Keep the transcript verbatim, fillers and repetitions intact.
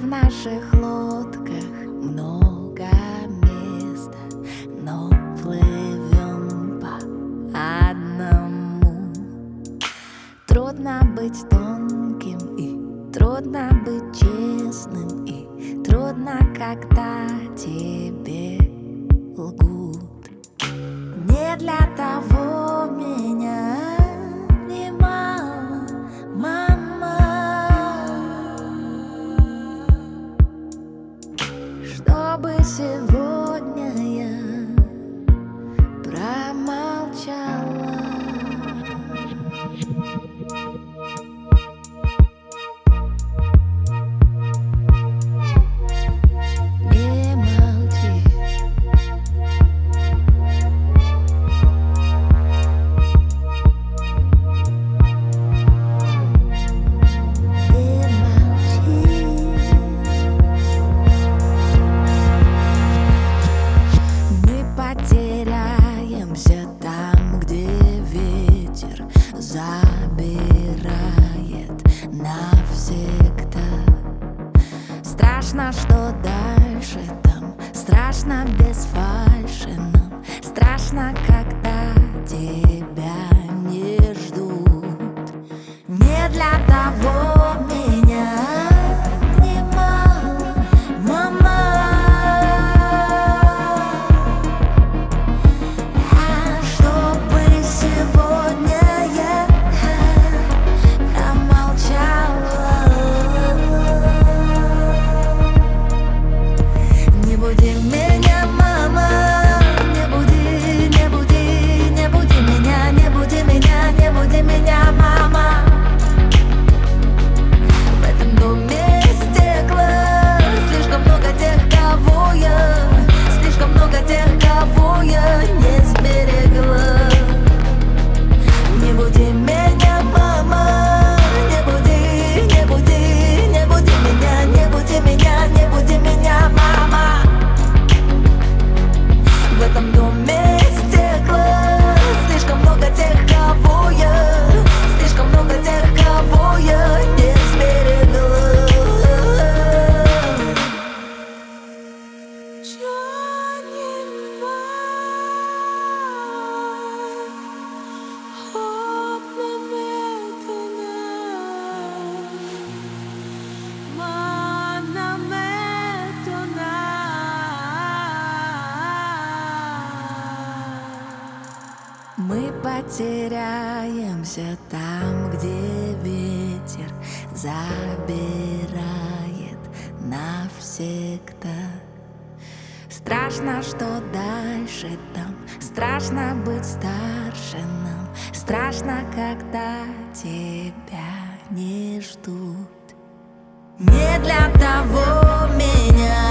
наших лодках много места, но плывем по одному. Трудно быть тонким и трудно быть честным, и трудно, когда тебе лгут. Не для того меня обнимала мама, чтобы сегодня я промолчала. Не молчи. Не молчи. Мы потеряемся там, где ветер забирает навсегда. Страшно, что дальше там, страшно без фальши нам, страшно, когда тебя не ждут. Не для того меня обнимала мама, а чтобы сегодня я промолчала. Не буди меня, мама, не буди, не буди, не буди меня, не буди меня, не буди меня, мама. В этом доме стекла слишком много тех, кого я, слишком много тех, кого я не сберегла. Не буди меня, мама, не буди, не буди, не буди меня, не буди меня, не буди меня, мама. В этом доме стекла слишком много тех, кого я, слишком много тех, кого я не сберегла. Мы потеряемся там, где ветер забирает навсегда. Страшно, что дальше там, страшно быть старше нам, страшно, когда тебя не ждут. Не для того меня